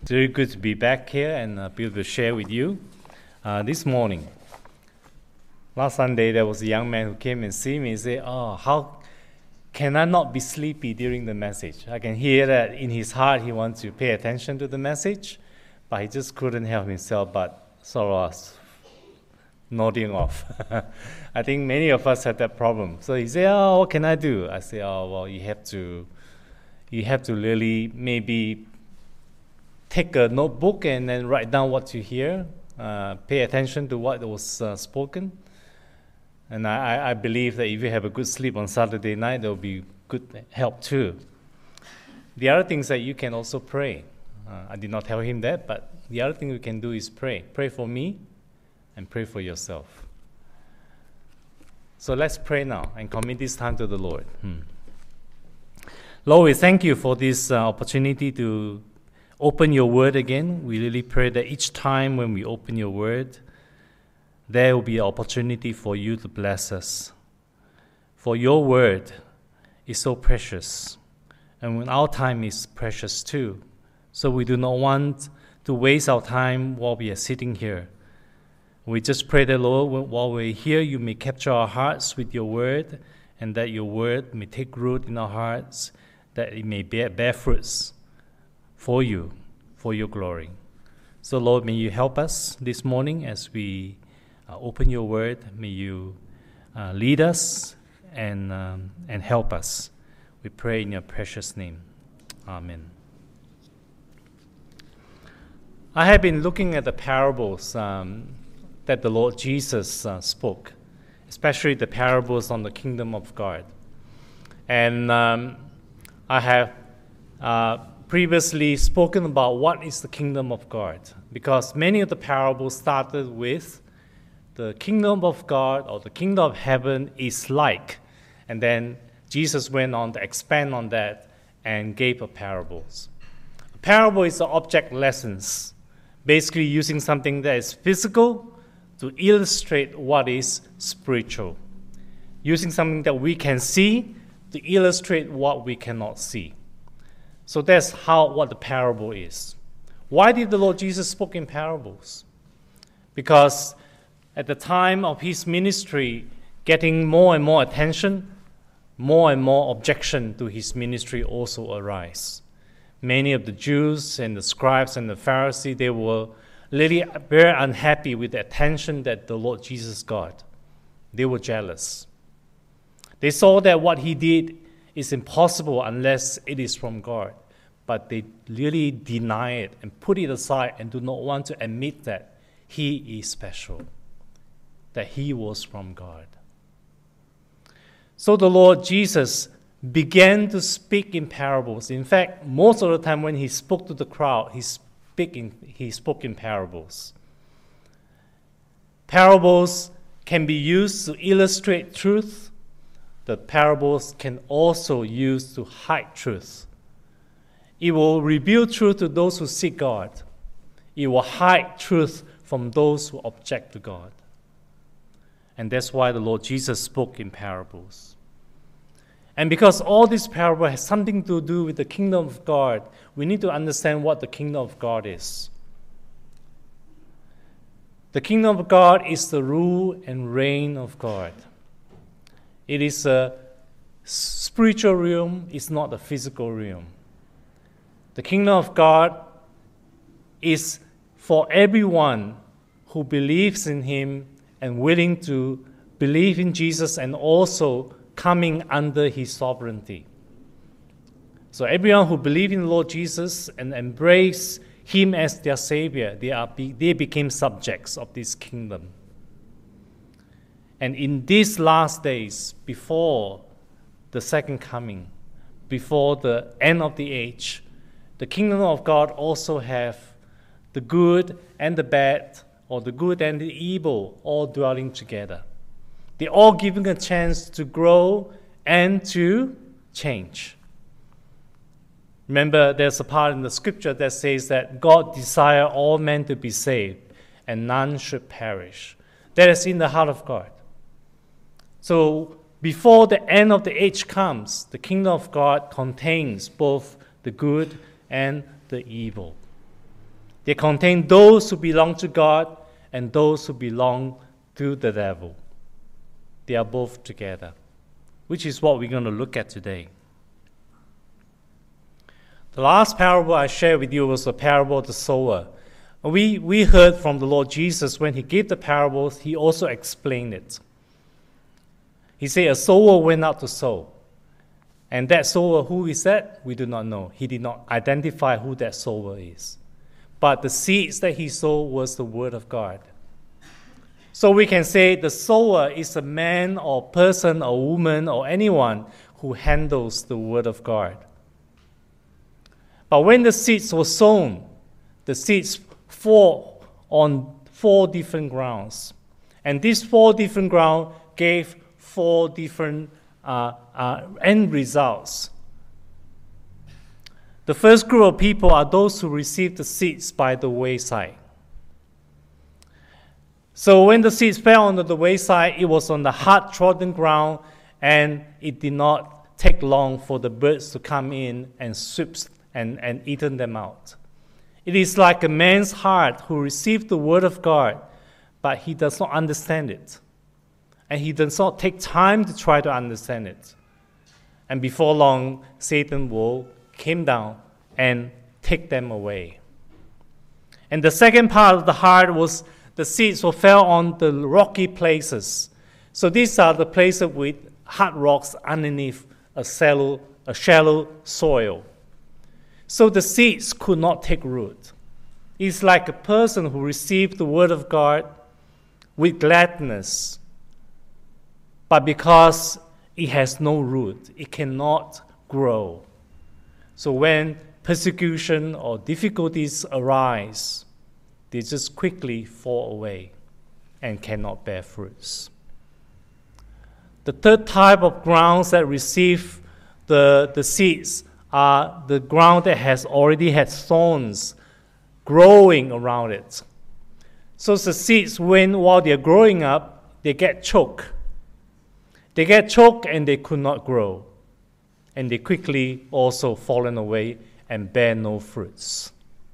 It's very good to be back here and be able to share with you. This morning, last Sunday, there was a young man who came and see me and said, how can I not be sleepy during the message? I can hear that in his heart he wants to pay attention to the message, but he just couldn't help himself but sort of nodding off. I think many of us have that problem. So he said, what can I do? I say, well, you have to really maybe take a notebook and then write down what you hear, pay attention to what was spoken. And I believe that if you have a good sleep on Saturday night, there will be good help too. The other things that you can also pray. I did not tell him that, but the other thing you can do is pray. Pray for me and pray for yourself. So let's pray now and commit this time to the Lord. Lord, we thank you for this opportunity to open your word again. We really pray that each time when we open your word, there will be an opportunity for you to bless us. For your word is so precious, and when our time is precious too. So we do not want to waste our time while we are sitting here. We just pray that, Lord, while we're here, you may capture our hearts with your word, and that your word may take root in our hearts, that it may bear fruits for you, for your glory. So, Lord, may you help us this morning as we open your word. May you lead us and help us. We pray in your precious name. Amen. I have been looking at the parables that the Lord Jesus spoke, especially the parables on the kingdom of God. And I have previously spoken about what is the kingdom of God, because many of the parables started with the kingdom of God or the kingdom of heaven is like, and then Jesus went on to expand on that and gave parables. A parable is an object lessons, basically using something that is physical to illustrate what is spiritual, using something that we can see to illustrate what we cannot see. So that's what the parable is. Why did the Lord Jesus speak in parables? Because at the time of his ministry, getting more and more attention, more and more objection to his ministry also arise. Many of the Jews and the scribes and the Pharisees, they were really very unhappy with the attention that the Lord Jesus got. They were jealous. They saw that what he did is impossible unless it is from God. But they really deny it and put it aside and do not want to admit that he is special, that he was from God. So the Lord Jesus began to speak in parables. In fact, most of the time when he spoke to the crowd, he spoke in parables. Parables can be used to illustrate truth. The parables can also be used to hide truth. It will reveal truth to those who seek God. It will hide truth from those who object to God. And that's why the Lord Jesus spoke in parables. And because all this parable has something to do with the kingdom of God, we need to understand what the kingdom of God is. The kingdom of God is the rule and reign of God. It is a spiritual realm, it's not a physical realm. The kingdom of God is for everyone who believes in him and willing to believe in Jesus and also coming under his sovereignty. So everyone who believes in the Lord Jesus and embrace him as their Savior, they became subjects of this kingdom. And in these last days, before the second coming, before the end of the age, the kingdom of God also have the good and the bad, or the good and the evil, all dwelling together. They're all given a chance to grow and to change. Remember, there's a part in the scripture that says that God desires all men to be saved, and none should perish. That is in the heart of God. So before the end of the age comes, the kingdom of God contains both the good and the evil. They contain those who belong to God and those who belong to the devil. They are both together, which is what we're going to look at today. The last parable I shared with you was the parable of the sower. We heard from the Lord Jesus when he gave the parables, he also explained it. He said, a sower went out to sow. And that sower, who is that? We do not know. He did not identify who that sower is. But the seeds that he sowed was the word of God. So we can say the sower is a man or person or woman or anyone who handles the word of God. But when the seeds were sown, the seeds fall on 4 different grounds. And these 4 different grounds gave 4 different end results. The first group of people are those who received the seeds by the wayside. So when the seeds fell onto the wayside, it was on the hard-trodden ground, and it did not take long for the birds to come in and sweep and eaten them out. It is like a man's heart who received the word of God, but he does not understand it. And he does not take time to try to understand it. And before long, Satan will come down and take them away. And the second part of the heart was the seeds were fell on the rocky places. So these are the places with hard rocks underneath a shallow soil. So the seeds could not take root. It's like a person who received the word of God with gladness, but because it has no root, it cannot grow. So when persecution or difficulties arise, they just quickly fall away and cannot bear fruits. The third type of grounds that receive the seeds are the ground that has already had thorns growing around it. So the seeds, while they're growing up, they get choked. They get choked and they could not grow. And they quickly also fallen away and bear no fruits.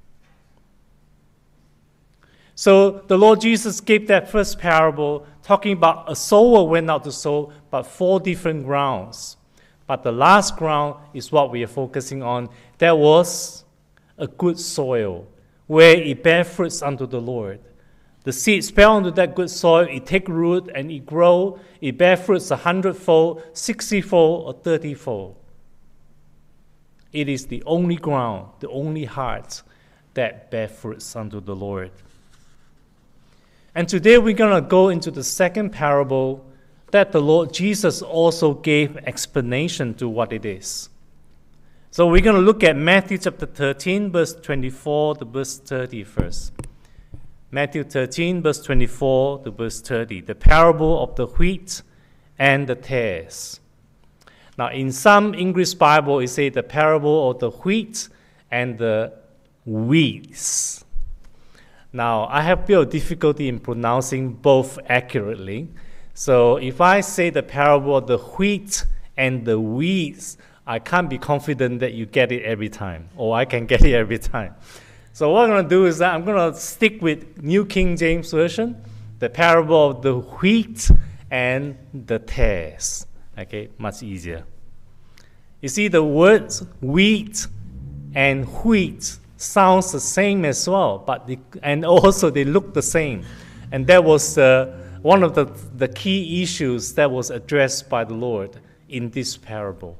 So the Lord Jesus gave that first parable talking about a sower went out to sow, but 4 different grounds. But the last ground is what we are focusing on. That was a good soil where it bear fruits unto the Lord. The seeds fell into that good soil, it take root and it grow, it bear fruits 100-fold, 60-fold, or 30-fold. It is the only ground, the only heart that bear fruits unto the Lord. And today we're going to go into the second parable that the Lord Jesus also gave explanation to what it is. So we're going to look at Matthew chapter 13, verse 24 to verse 30 first. Matthew 13, verse 24 to verse 30, the parable of the wheat and the tares. Now, in some English Bible, it says the parable of the wheat and the weeds. Now, I have a bit of difficulty in pronouncing both accurately. So if I say the parable of the wheat and the weeds, I can't be confident that you get it every time, or I can get it every time. So what I'm going to do is that I'm going to stick with New King James Version, the parable of the wheat and the tares. Okay, much easier. You see, the words wheat and wheat sounds the same as well, and also they look the same. And that was one of the key issues that was addressed by the Lord in this parable.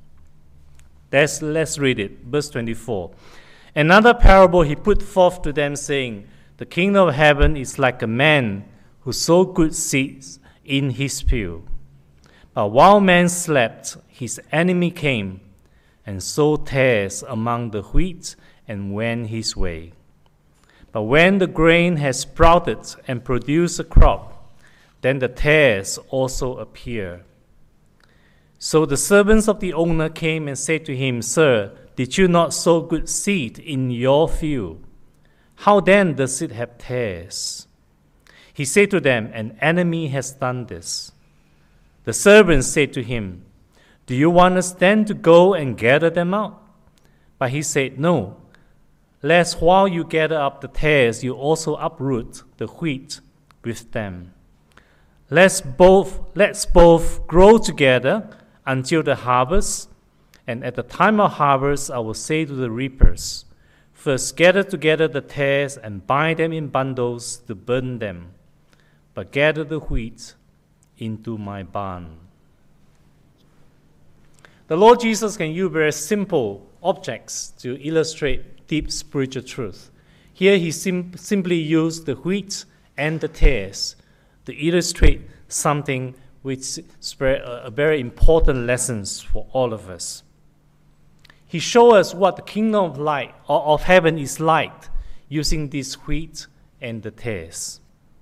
Let's read it, verse 24. Another parable he put forth to them, saying, the kingdom of heaven is like a man who sowed good seeds in his field. But while man slept, his enemy came and sowed tares among the wheat and went his way. But when the grain has sprouted and produced a crop, then the tares also appear. So the servants of the owner came and said to him, Sir, did you not sow good seed in your field? How then does it have tares? He said to them, An enemy has done this. The servants said to him, Do you want us then to go and gather them out? But he said, No. lest while you gather up the tares, you also uproot the wheat with them. Let's both grow together until the harvest, and at the time of harvest I will say to the reapers, first gather together the tares and bind them in bundles to burn them, but gather the wheat into my barn. The Lord Jesus can use very simple objects to illustrate deep spiritual truth. Here he simply used the wheat and the tares to illustrate something which is a very important lessons for all of us. He showed us what the kingdom of light or of heaven is like using this wheat and the tares.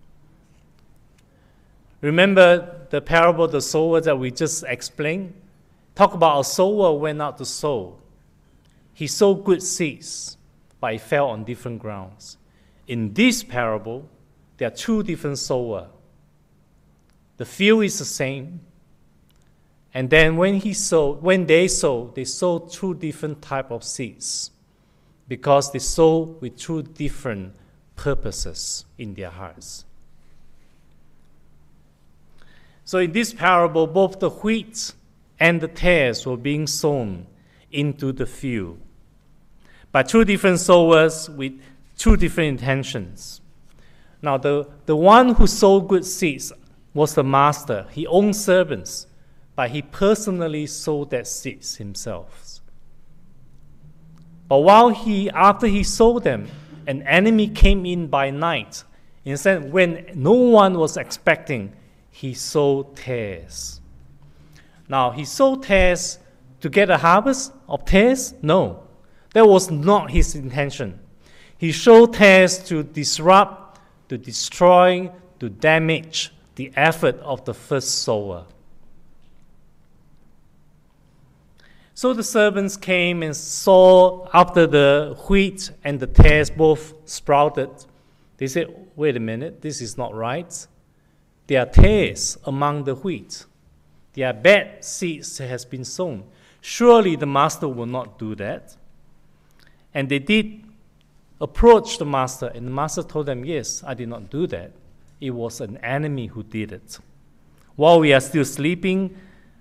Remember the parable of the sower that we just explained? Talk about a sower went out to sow. He sowed good seeds, but it fell on different grounds. In this parable, there are two different sowers. The field is the same, and then when they sowed two different types of seeds, because they sowed with two different purposes in their hearts. So in this parable, both the wheat and the tares were being sown into the field by two different sowers with two different intentions. Now, the one who sowed good seeds was the master. He owned servants, but he personally sowed that seeds himself. But after he sowed them, an enemy came in by night. Instead, when no one was expecting, he sowed tares. Now, he sowed tares to get a harvest of tares? No, that was not his intention. He sowed tares to disrupt, to destroy, to damage the effort of the first sower. So the servants came and saw after the wheat and the tares both sprouted. They said, wait a minute, this is not right. There are tares among the wheat. There are bad seeds that has been sown. Surely the master will not do that. And they did approach the master, and the master told them, yes, I did not do that. It was an enemy who did it. While we are still sleeping,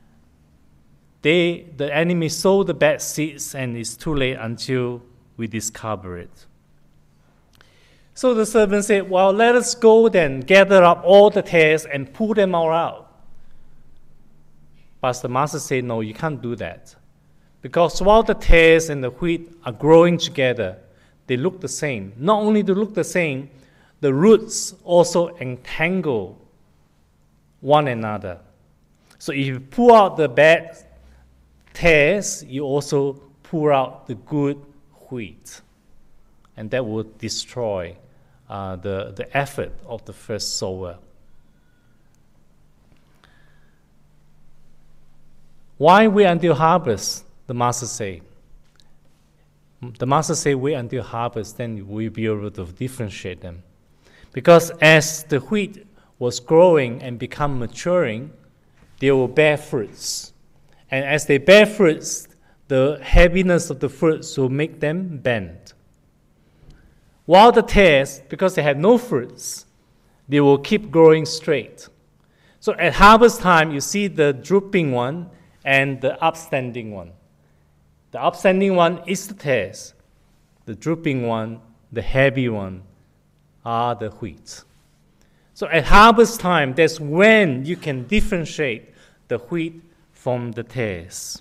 the enemy sowed the bad seeds, and it's too late until we discover it. So the servant said, well, let us go then, gather up all the tares and pull them all out. But the master said, no, you can't do that. Because while the tares and the wheat are growing together, they look the same. Not only do they look the same, the roots also entangle one another. So if you pull out the bad tares, you also pull out the good wheat. And that will destroy the effort of the first sower. Why wait until harvest? The master say. The master say wait until harvest, then we'll be able to differentiate them. Because as the wheat was growing and become maturing, they will bear fruits. And as they bear fruits, the heaviness of the fruits will make them bend. While the tares, because they have no fruits, they will keep growing straight. So at harvest time, you see the drooping one and the upstanding one. The upstanding one is the tares. The drooping one, the heavy one, are the wheat. So at harvest time, that's when you can differentiate the wheat from the tares.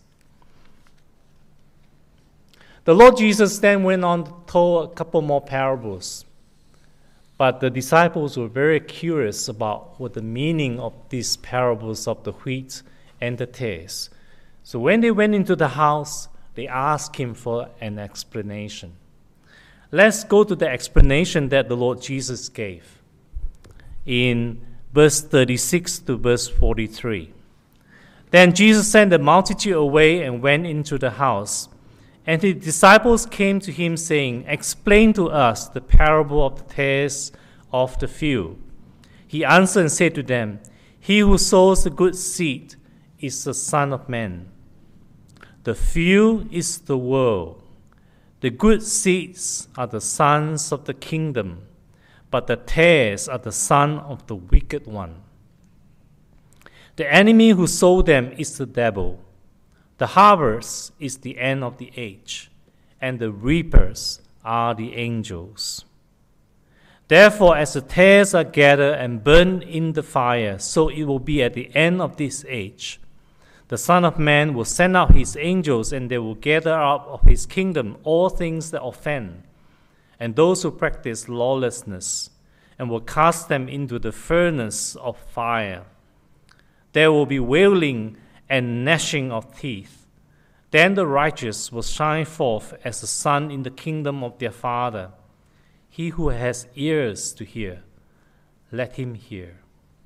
The Lord Jesus then went on to tell a couple more parables. But the disciples were very curious about what the meaning of these parables of the wheat and the tares. So when they went into the house, they asked him for an explanation. Let's go to the explanation that the Lord Jesus gave in verse 36 to verse 43. Then Jesus sent the multitude away and went into the house. And his disciples came to him, saying, explain to us the parable of the tares of the field. He answered and said to them, he who sows the good seed is the Son of Man. The field is the world. The good seeds are the sons of the kingdom, but the tares are the son of the wicked one. The enemy who sowed them is the devil. The harvest is the end of the age, and the reapers are the angels. Therefore, as the tares are gathered and burned in the fire, so it will be at the end of this age. The Son of Man will send out his angels, and they will gather out of his kingdom all things that offend, and those who practice lawlessness, and will cast them into the furnace of fire. There will be wailing and gnashing of teeth. Then the righteous will shine forth as the sun in the kingdom of their Father. He who has ears to hear, let him hear.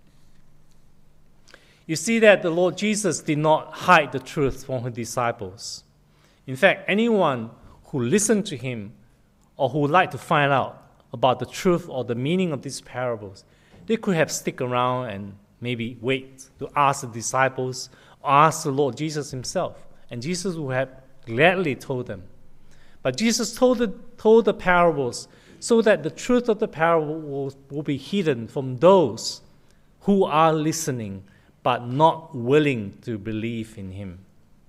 You see that the Lord Jesus did not hide the truth from his disciples. In fact, anyone who listened to him or who would like to find out about the truth or the meaning of these parables, they could have stick around and maybe wait to ask the disciples or ask the Lord Jesus himself. And Jesus would have gladly told them. But Jesus told the parables so that the truth of the parable will be hidden from those who are listening but not willing to believe in him.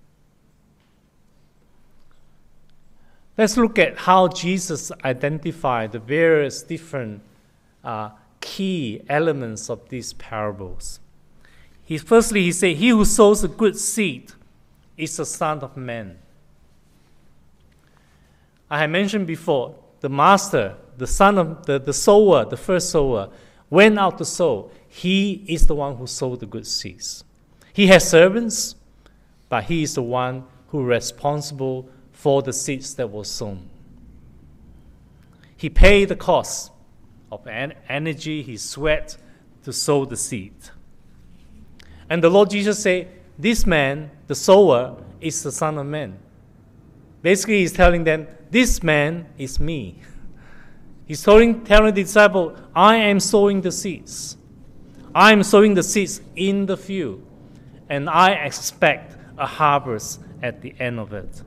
Let's look at how Jesus identified the various different key elements of these parables. Firstly, he said, he who sows a good seed is the Son of Man. I had mentioned before, the master, the son of the sower, the first sower, went out to sow. He is the one who sowed the good seeds. He has servants, but he is the one who is responsible for the seeds that were sown. He paid the cost of energy, his sweat, to sow the seed. And the Lord Jesus said, this man, the sower, is the Son of Man. Basically, he's telling them, this man is me. He's telling the disciple, I am sowing the seeds. I am sowing the seeds in the field, and I expect a harvest at the end of it.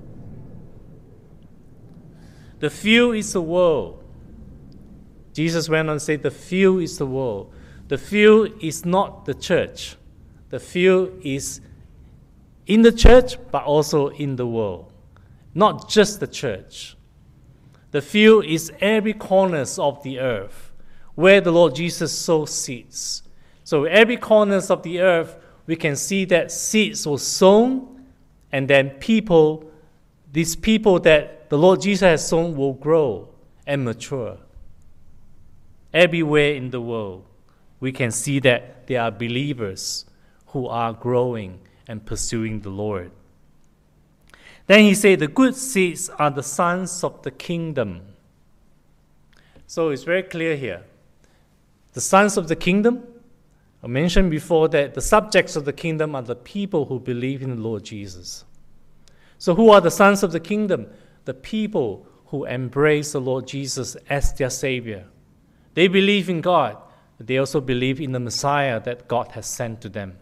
The field is the world. Jesus went on to say, the field is the world. The field is not the church. The field is in the church, but also in the world. Not just the church. The field is every corner of the earth where the Lord Jesus sowed seeds. So every corner of the earth, we can see that seeds were sown, and then these people that the Lord Jesus has sown will grow and mature. Everywhere in the world, we can see that there are believers who are growing and pursuing the Lord. Then he said, the good seeds are the sons of the kingdom. So it's very clear here. The sons of the kingdom, I mentioned before that the subjects of the kingdom are the people who believe in the Lord Jesus. So who are the sons of the kingdom? The people who embrace the Lord Jesus as their Savior. They believe in God, but they also believe in the Messiah that God has sent to them.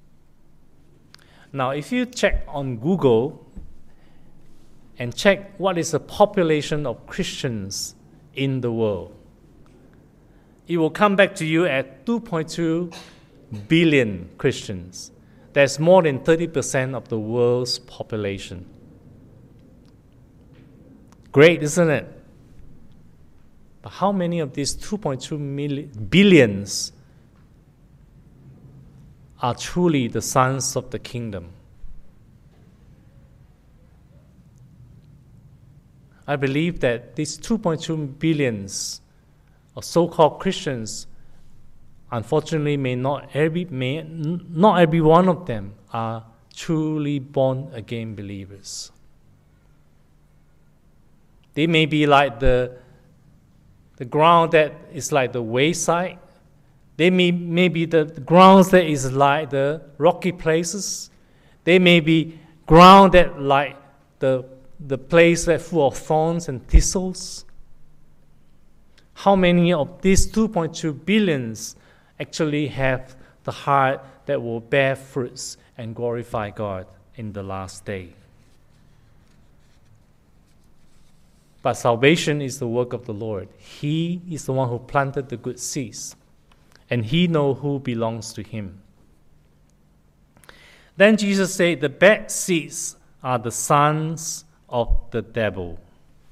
Now, if you check on Google and check what is the population of Christians in the world, it will come back to you at 2.2 billion Christians. That's more than 30% of the world's population. Great, isn't it? But how many of these 2.2 billions are truly the sons of the kingdom? I believe that these 2.2 billions of so-called Christians, unfortunately, not every one of them are truly born-again believers. They may be like the ground that is like the wayside. They may be the grounds that is like the rocky places. They may be ground that like the place that full of thorns and thistles. How many of these 2.2 billions actually have the heart that will bear fruits and glorify God in the last day? But salvation is the work of the Lord. He is the one who planted the good seeds, and he knows who belongs to him. Then Jesus said, the bad seeds are the sons of the devil.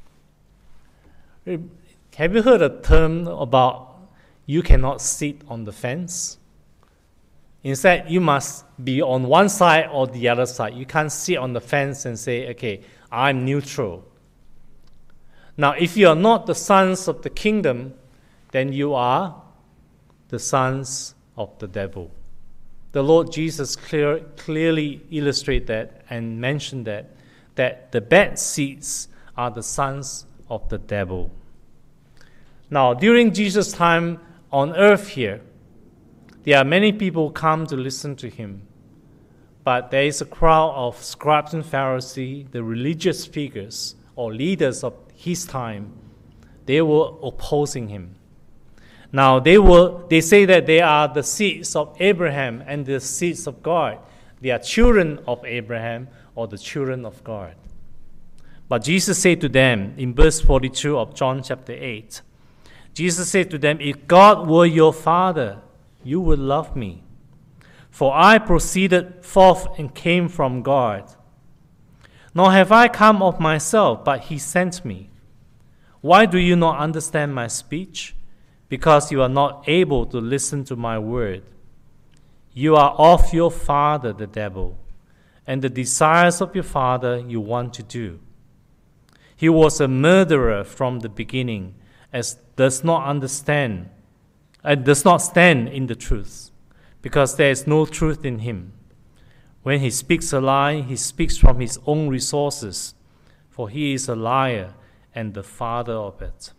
Have you heard a term about you cannot sit on the fence? Instead, you must be on one side or the other side. You can't sit on the fence and say, okay, I'm neutral. Now, if you are not the sons of the kingdom, then you are the sons of the devil. The Lord Jesus clearly illustrated that and mentioned that the bad seeds are the sons of the devil. Now, during Jesus' time on earth here, there are many people come to listen to him. But there is a crowd of scribes and Pharisees, the religious figures or leaders of his time. They were opposing him. Now, they say that they are the seeds of Abraham and the seeds of God. They are children of Abraham or the children of God. But Jesus said to them in verse 42 of John chapter 8, Jesus said to them, if God were your father, you would love me. For I proceeded forth and came from God. Nor have I come of myself, but he sent me. Why do you not understand my speech? Because you are not able to listen to my word. You are of your father, the devil, and the desires of your father you want to do. He was a murderer from the beginning, as does not stand in the truth, because there is no truth in him. When he speaks a lie, he speaks from his own resources, for he is a liar and the father of it.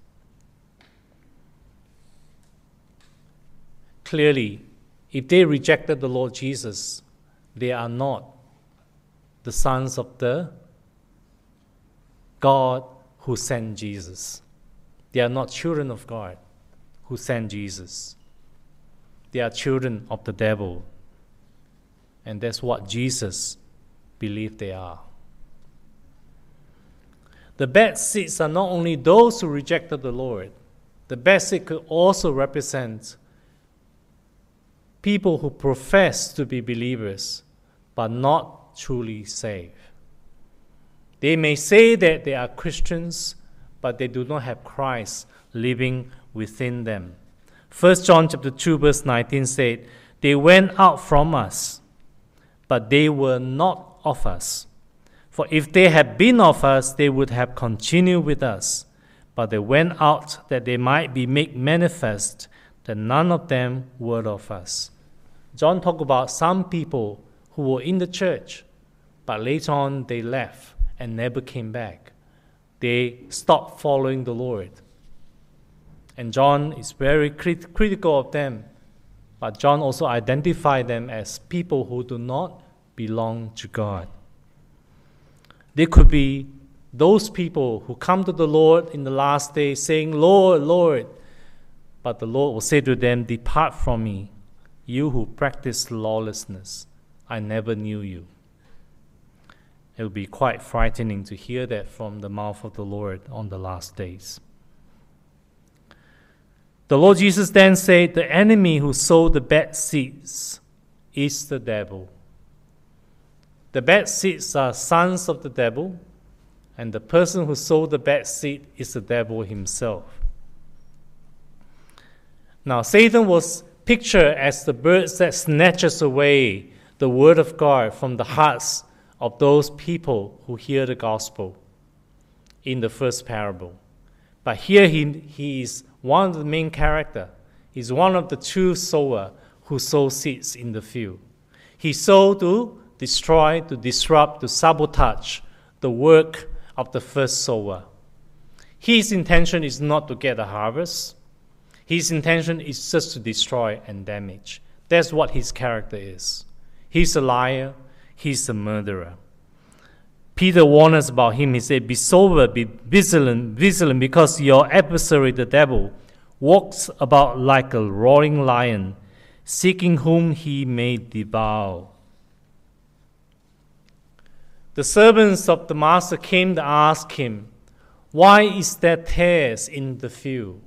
Clearly, if they rejected the Lord Jesus, they are not the sons of the God who sent Jesus. They are not children of God who sent Jesus. They are children of the devil. And that's what Jesus believed they are. The bad seeds are not only those who rejected the Lord. The bad seed could also represent people who profess to be believers, but not truly saved. They may say that they are Christians, but they do not have Christ living within them. 1 John chapter 2 verse 19 said, they went out from us, but they were not of us. For if they had been of us, they would have continued with us. But they went out that they might be made manifest that none of them were of us. John talked about some people who were in the church, but later on they left and never came back. They stopped following the Lord. And John is very critical of them. But John also identified them as people who do not belong to God. They could be those people who come to the Lord in the last day saying, Lord, Lord. But the Lord will say to them, depart from me, you who practice lawlessness. I never knew you. It will be quite frightening to hear that from the mouth of the Lord on the last days. The Lord Jesus then said, the enemy who sowed the bad seeds is the devil. The bad seeds are sons of the devil, and the person who sowed the bad seed is the devil himself. Now, Satan was pictured as the bird that snatches away the word of God from the hearts of those people who hear the gospel in the first parable. But here he is one of the main characters. He's one of the two sowers who sow seeds in the field. He sowed to destroy, to disrupt, to sabotage the work of the first sower. His intention is not to get a harvest. His intention is just to destroy and damage. That's what his character is. He's a liar. He's a murderer. Peter warned us about him. He said, be sober, be vigilant, because your adversary, the devil, walks about like a roaring lion, seeking whom he may devour. The servants of the master came to ask him, Why is there tares in the field?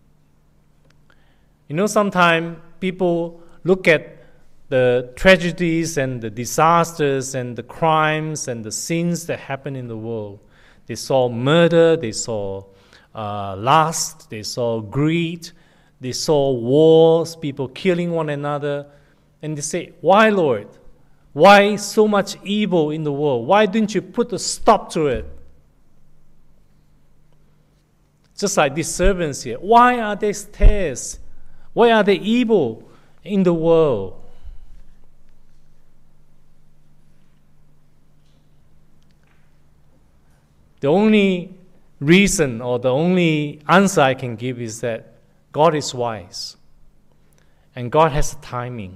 Sometimes people look at the tragedies and the disasters and the crimes and the sins that happen in the world. They saw murder, they saw lust, they saw greed, they saw wars, people killing one another. And they say, why, Lord? Why so much evil in the world? Why didn't you put a stop to it? Just like these servants here. Why are there tares? Why are there evil in the world? The only reason or the only answer I can give is that God is wise. And God has a timing.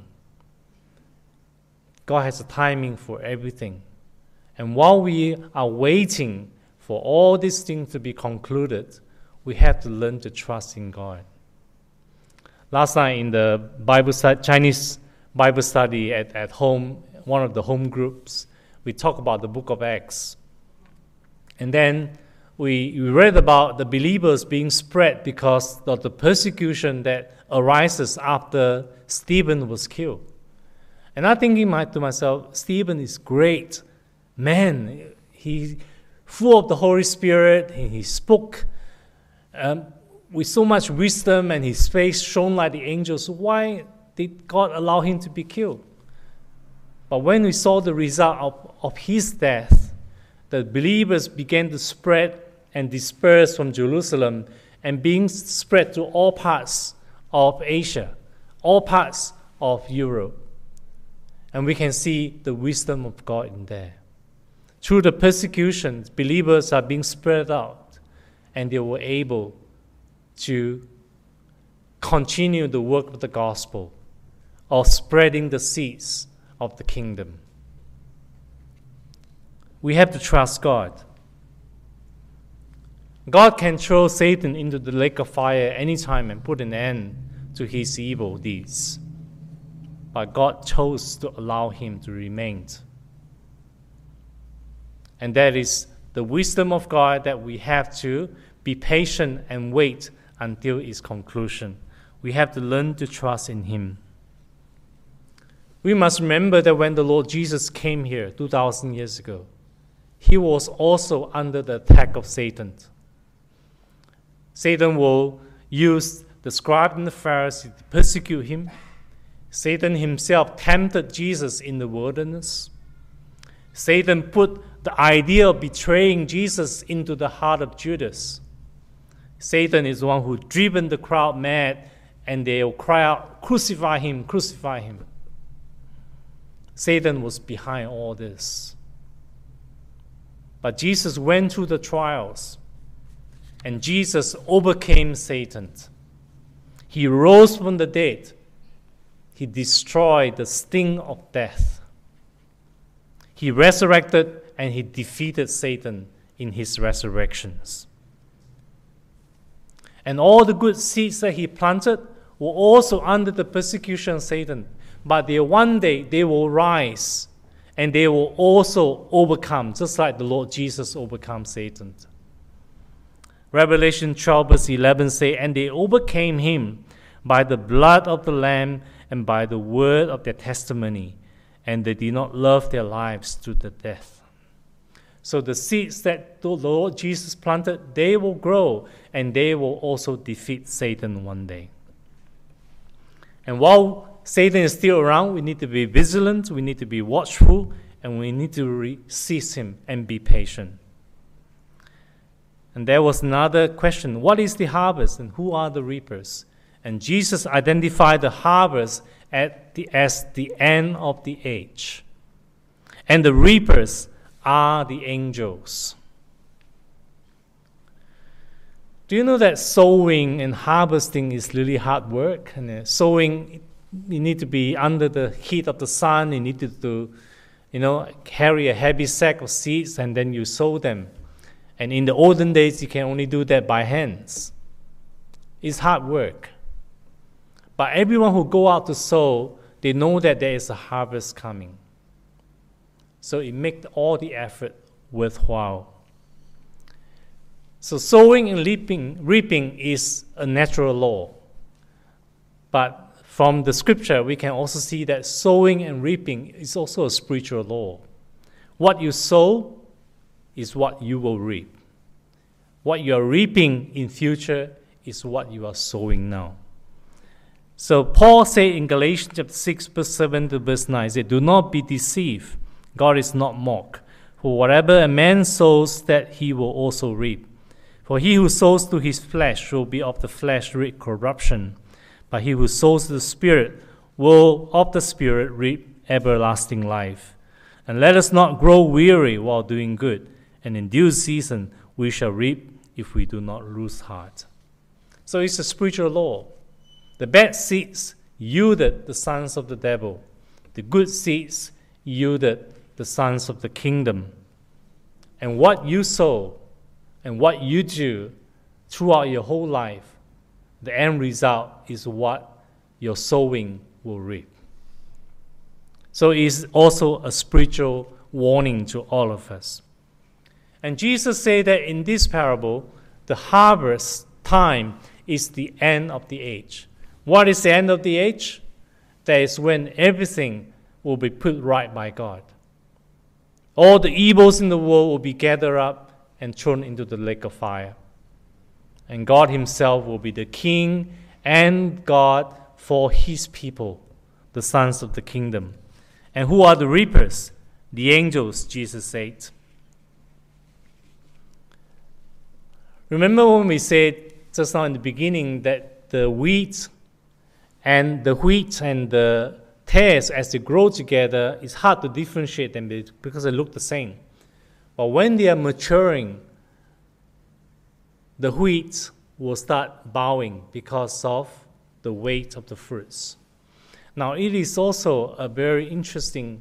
God has a timing for everything. And while we are waiting for all these things to be concluded, we have to learn to trust in God. Last night in the Chinese Bible study at home, one of the home groups, we talked about the book of Acts. And then we read about the believers being spread because of the persecution that arises after Stephen was killed. And I'm thinking to myself, Stephen is great. Man, he full of the Holy Spirit. He spoke with so much wisdom, and his face shone like the angels. Why did God allow him to be killed? But when we saw the result of his death, the believers began to spread and disperse from Jerusalem and being spread to all parts of Asia, all parts of Europe. And we can see the wisdom of God in there. Through the persecution, believers are being spread out, and they were able to continue the work of the gospel, of spreading the seeds of the kingdom. We have to trust God. God can throw Satan into the lake of fire anytime and put an end to his evil deeds. But God chose to allow him to remain. And that is the wisdom of God, that we have to be patient and wait until its conclusion. We have to learn to trust in him. We must remember that when the Lord Jesus came here 2,000 years ago, he was also under the attack of Satan. Satan will use the scribes and the Pharisees to persecute him. Satan himself tempted Jesus in the wilderness. Satan put the idea of betraying Jesus into the heart of Judas. Satan is the one who driven the crowd mad, and they'll cry out, "Crucify him, crucify him." Satan was behind all this. But Jesus went through the trials, and Jesus overcame Satan. He rose from the dead. He destroyed the sting of death. He resurrected, and he defeated Satan in his resurrections. And all the good seeds that he planted were also under the persecution of Satan. But one day they will rise, and they will also overcome, just like the Lord Jesus overcome Satan. Revelation 12 verse 11 say, "And they overcame him by the blood of the Lamb and by the word of their testimony, and they did not love their lives to the death." So the seeds that the Lord Jesus planted, they will grow, and they will also defeat Satan one day. And while Satan is still around, we need to be vigilant, we need to be watchful, and we need to resist him and be patient. And there was another question: what is the harvest and who are the reapers? And Jesus identified the harvest as the end of the age. And the reapers are the angels. Do you know that sowing and harvesting is really hard work? And sowing, you need to be under the heat of the sun. You need to carry a heavy sack of seeds, and then you sow them. And in the olden days, you can only do that by hands. It's hard work. But everyone who go out to sow, they know that there is a harvest coming. So it makes all the effort worthwhile. So sowing and reaping is a natural law. But from the scripture, we can also see that sowing and reaping is also a spiritual law. What you sow is what you will reap. What you are reaping in future is what you are sowing now. So Paul said in Galatians chapter 6, verse 7 to verse 9, said, "Do not be deceived. God is not mocked. For whatever a man sows, that he will also reap. For he who sows to his flesh will be of the flesh reap corruption. But he who sows to the Spirit will of the Spirit reap everlasting life. And let us not grow weary while doing good, and in due season we shall reap if we do not lose heart." So it's a spiritual law. The bad seeds yielded the sons of the devil. The good seeds yielded the sons of the kingdom. And what you sow and what you do throughout your whole life, the end result is what your sowing will reap. So it is also a spiritual warning to all of us. And Jesus said that in this parable, the harvest time is the end of the age. What is the end of the age? That is when everything will be put right by God. All the evils in the world will be gathered up and thrown into the lake of fire. And God himself will be the king and God for his people, the sons of the kingdom. And who are the reapers? The angels, Jesus said. Remember when we said just now in the beginning that the wheat and the tares, as they grow together, it's hard to differentiate them because they look the same. But when they are maturing, the wheat will start bowing because of the weight of the fruits. Now, it is also a very interesting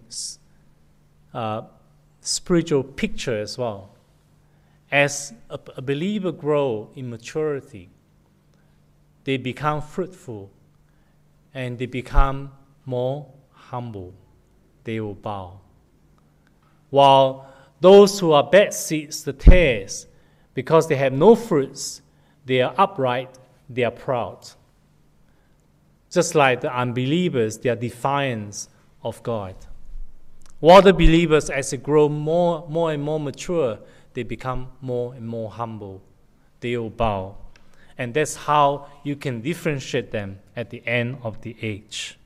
spiritual picture as well. As a believer grows in maturity, they become fruitful and they become more humble. They will bow. While those who are bad seeds, the tares, because they have no fruits, they are upright, they are proud. Just like the unbelievers, they are defiant of God. While the believers, as they grow more and more mature, they become more and more humble. They will bow. And that's how you can differentiate them at the end of the age.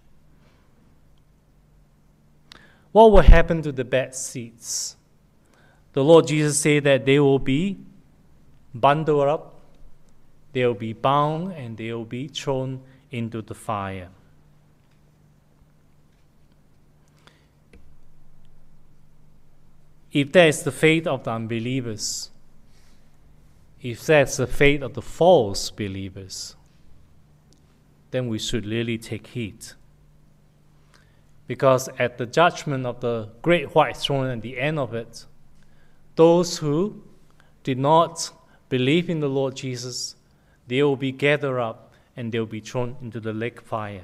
What will happen to the bad seeds? The Lord Jesus said that they will be bundled up, they will be bound, and they will be thrown into the fire. If that is the fate of the unbelievers, if that's the fate of the false believers, then we should really take heed. Because at the judgment of the great white throne at the end of it, those who did not believe in the Lord Jesus, they will be gathered up and they will be thrown into the lake fire.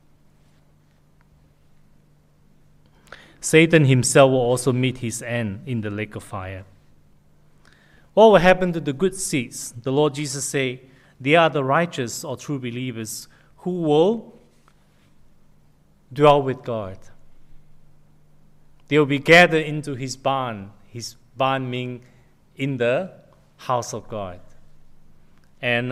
Satan himself will also meet his end in the lake of fire. What will happen to the good seeds? The Lord Jesus said, they are the righteous or true believers who will dwell with God. They will be gathered into his barn. His barn means in the house of God. And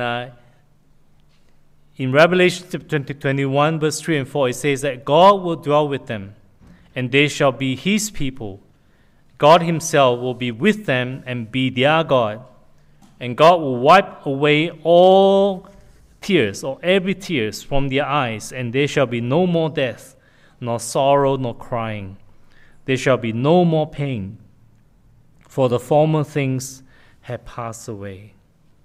in Revelation 21, verse 3 and 4, it says that God will dwell with them, and they shall be his people. God himself will be with them and be their God. And God will wipe away all tears, or every tears from their eyes, and there shall be no more death, nor sorrow, nor crying. There shall be no more pain, for the former things have passed away.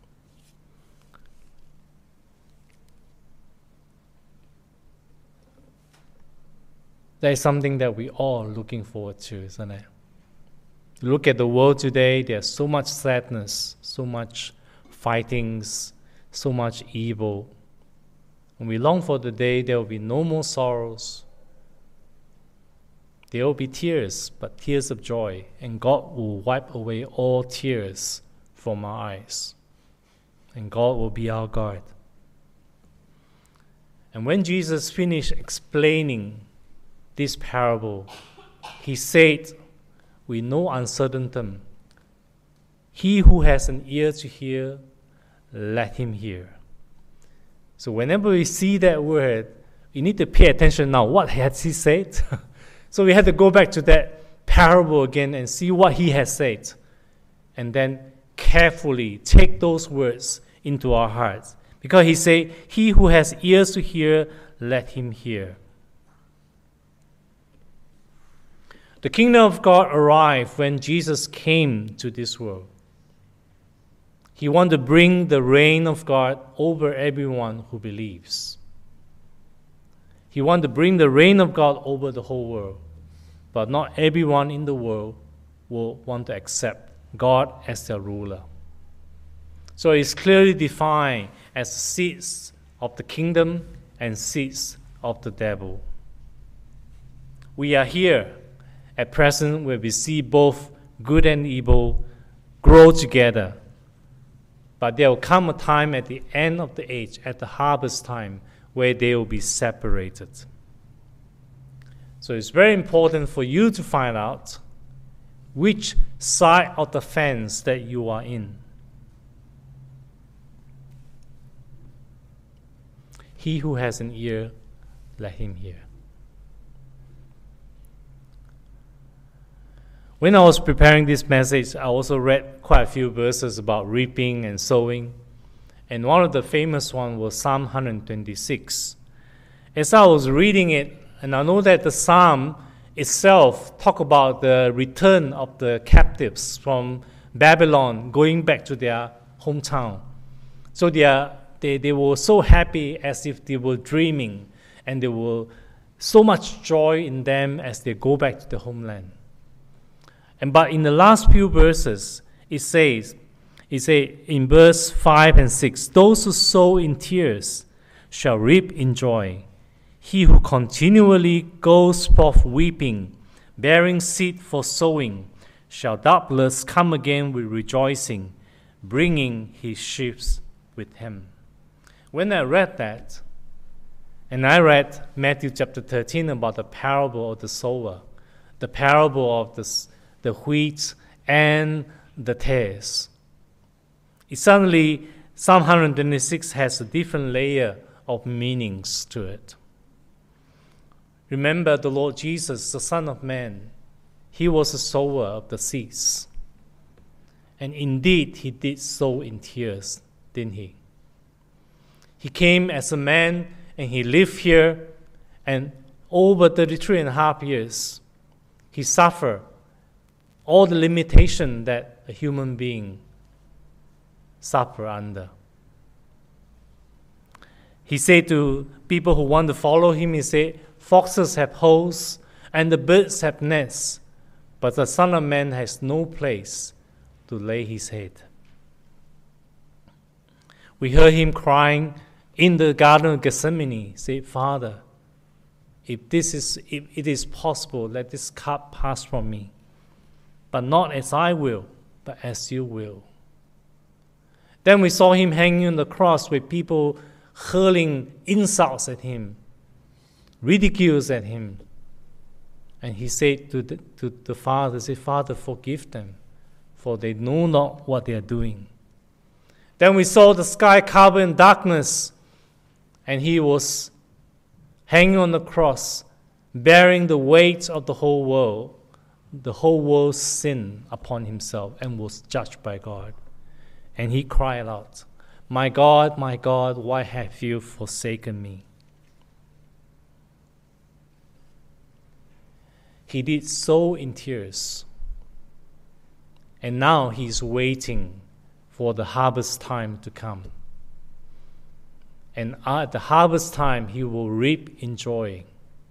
That is something that we all are looking forward to, isn't it? Look at the world today, there's so much sadness, so much fightings, so much evil. When we long for the day, there will be no more sorrows. There will be tears, but tears of joy, and God will wipe away all tears from our eyes. and God will be our guide. And when Jesus finished explaining this parable, he said with no uncertainty, "He who has an ear to hear, let him hear." So whenever we see that word, you need to pay attention now. What has he said? So we have to go back to that parable again and see what he has said. And then carefully take those words into our hearts. Because he said, "He who has ears to hear, let him hear." The kingdom of God arrived when Jesus came to this world. He wanted to bring the reign of God over everyone who believes. He wanted to bring the reign of God over the whole world. But not everyone in the world will want to accept God as their ruler. So it's clearly defined as seeds of the kingdom and seeds of the devil. We are here at present where we see both good and evil grow together. But there will come a time at the end of the age, at the harvest time, where they will be separated. So it's very important for you to find out which side of the fence that you are in. He who has an ear, let him hear. When I was preparing this message, I also read quite a few verses about reaping and sowing. And one of the famous ones was Psalm 126. As I was reading it, and I know that the psalm itself talk about the return of the captives from Babylon going back to their hometown. So they were so happy as if they were dreaming, and there were so much joy in them as they go back to the homeland. But in the last few verses, it says in verse 5 and 6, "Those who sow in tears shall reap in joy. He who continually goes forth weeping, bearing seed for sowing, shall doubtless come again with rejoicing, bringing his sheaves with him." When I read that, and I read Matthew chapter 13 about the parable of the sower, the parable of the wheat and the tares, suddenly Psalm 126 has a different layer of meanings to it. Remember the Lord Jesus, the Son of Man. He was a sower of the seeds. And indeed, he did sow in tears, didn't he? He came as a man and he lived here, and over 33 and a half years, he suffered all the limitation that a human being suffer under. He said to people who want to follow him, he said, "Foxes have holes and the birds have nests, but the Son of Man has no place to lay his head." We heard him crying in the Garden of Gethsemane, say, "Father, if it is possible, let this cup pass from me. But not as I will, but as you will." Then we saw him hanging on the cross with people hurling insults at him, ridicules at him. And he said to the Father, "Father, forgive them, for they know not what they are doing." Then we saw the sky covered in darkness, and he was hanging on the cross, bearing the weight of the whole world's sin upon himself, and was judged by God. And he cried out, my God, why have you forsaken me?" He did sow in tears, and now he's waiting for the harvest time to come. And at the harvest time, he will reap in joy.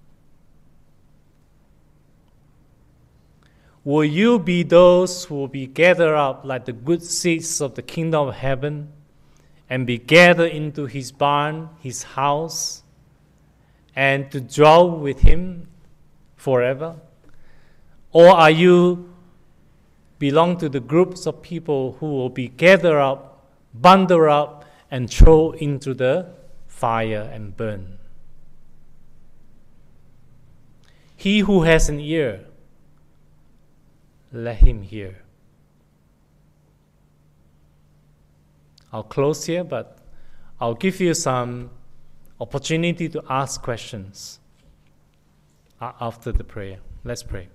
Will you be those who will be gathered up like the good seeds of the kingdom of heaven and be gathered into his barn, his house, and to dwell with him forever? Or are you belong to the groups of people who will be gathered up, bundled up, and throw into the fire and burn. He who has an ear, let him hear. I'll close here, but I'll give you some opportunity to ask questions after the prayer. Let's pray.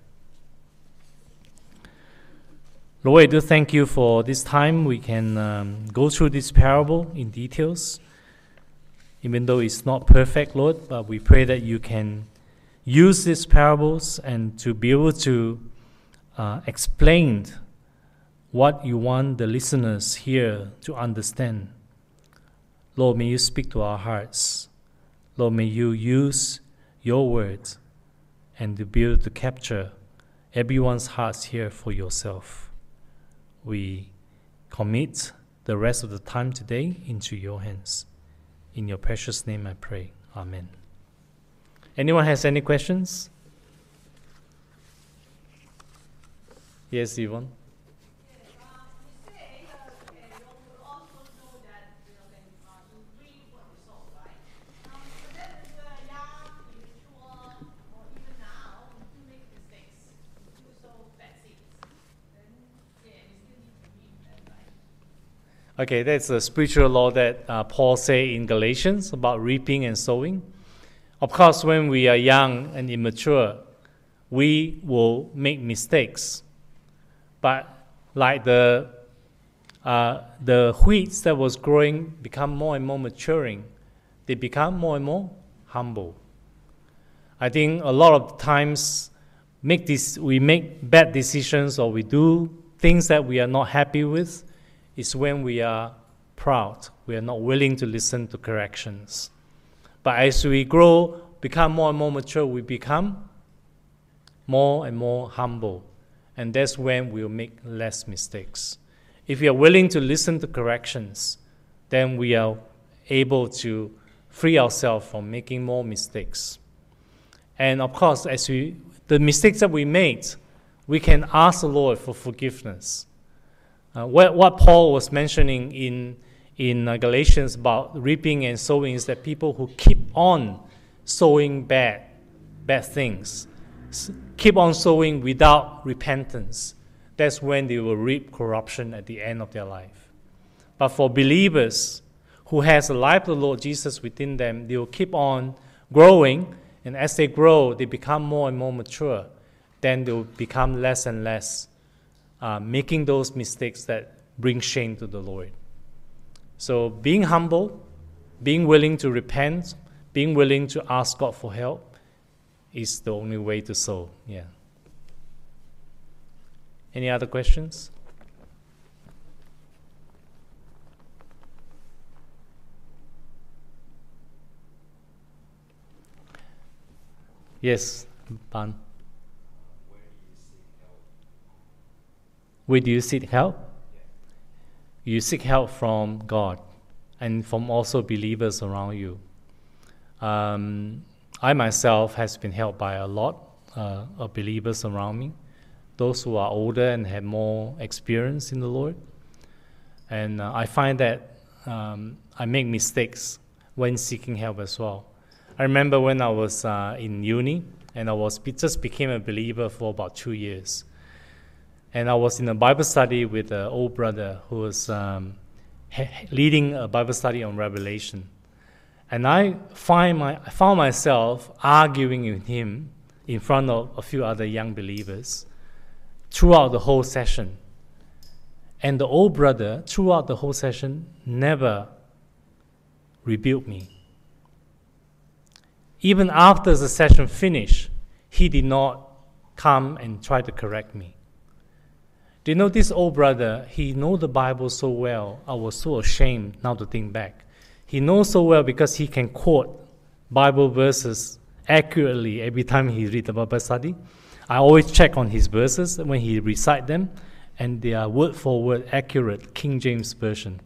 Lord, I do thank you for this time. We can go through this parable in details, even though it's not perfect, Lord, but we pray that you can use these parables and to be able to explain what you want the listeners here to understand. Lord, may you speak to our hearts. Lord, may you use your words and to be able to capture everyone's hearts here for yourself. We commit the rest of the time today into your hands. In your precious name I pray. Amen. Anyone has any questions? Yes, Yvonne? Okay, that's a spiritual law that Paul says in Galatians about reaping and sowing. Of course, when we are young and immature, we will make mistakes. But like the wheats that was growing become more and more maturing, they become more and more humble. I think a lot of times we make bad decisions or we do things that we are not happy with is when we are proud. We are not willing to listen to corrections. But as we grow, become more and more mature, we become more and more humble. And that's when we'll make less mistakes. If we are willing to listen to corrections, then we are able to free ourselves from making more mistakes. And of course, the mistakes that we made, we can ask the Lord for forgiveness. What Paul was mentioning in Galatians about reaping and sowing is that people who keep on sowing bad things, keep on sowing without repentance, that's when they will reap corruption at the end of their life. But for believers who has the life of the Lord Jesus within them, they will keep on growing, and as they grow, they become more and more mature. Then they will become less and less making those mistakes that bring shame to the Lord. So being humble, being willing to repent, being willing to ask God for help is the only way to sow. Yeah. Any other questions? Yes, Ban. Where do you seek help? You seek help from God and from also believers around you. I myself has been helped by a lot of believers around me, those who are older and have more experience in the Lord. And I find that I make mistakes when seeking help as well. I remember when I was in uni and I just became a believer for about 2 years. And I was in a Bible study with an old brother who was leading a Bible study on Revelation. And I found myself arguing with him in front of a few other young believers throughout the whole session. And the old brother, throughout the whole session, never rebuked me. Even after the session finished, he did not come and try to correct me. Do you know this old brother, he knows the Bible so well. I was so ashamed now to think back. He knows so well because he can quote Bible verses accurately every time he reads the Bible study. I always check on his verses when he recites them, and they are word for word accurate, King James Version.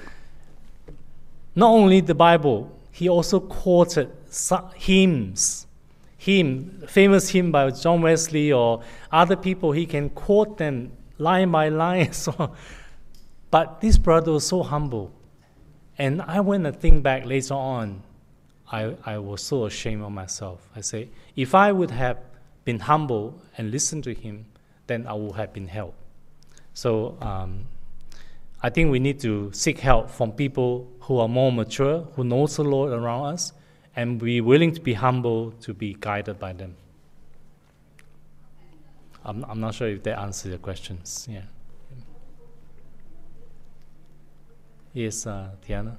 Not only the Bible, he also quoted hymns, famous hymn by John Wesley or other people. He can quote them line by line. So, but this brother was so humble. And when I think back later on, I was so ashamed of myself. I say, if I would have been humble and listened to him, then I would have been helped. So I think we need to seek help from people who are more mature, who knows the Lord around us, and be willing to be humble to be guided by them. I'm not sure if that answers your questions. Yeah. Yes, Tiana.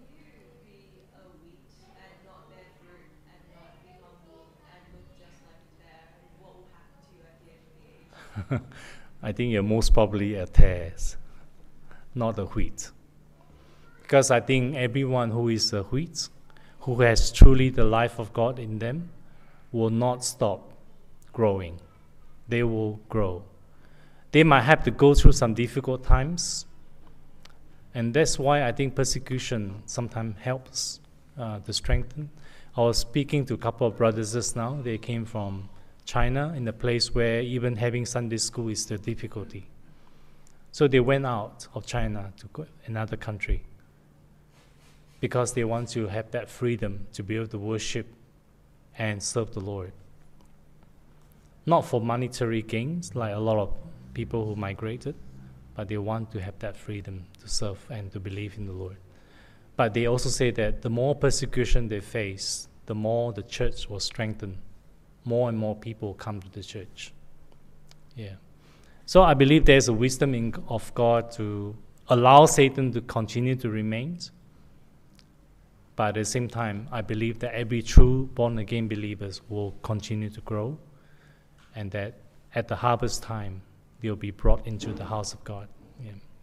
I think you're most probably a tares, not a wheat. Because I think everyone who is a wheat, who has truly the life of God in them, will not stop growing. They will grow. They might have to go through some difficult times, and that's why I think persecution sometimes helps to strengthen. I was speaking to a couple of brothers just now. They came from China, in a place where even having Sunday school is the difficulty. So they went out of China to go another country because they want to have that freedom to be able to worship and serve the Lord. Not for monetary gains, like a lot of people who migrated, but they want to have that freedom to serve and to believe in the Lord. But they also say that the more persecution they face, the more the church will strengthen. More and more people come to the church. Yeah. So I believe there's a wisdom of God to allow Satan to continue to remain. But at the same time, I believe that every true born-again believers will continue to grow, and that at the harvest time, they'll be brought into the house of God. Yeah.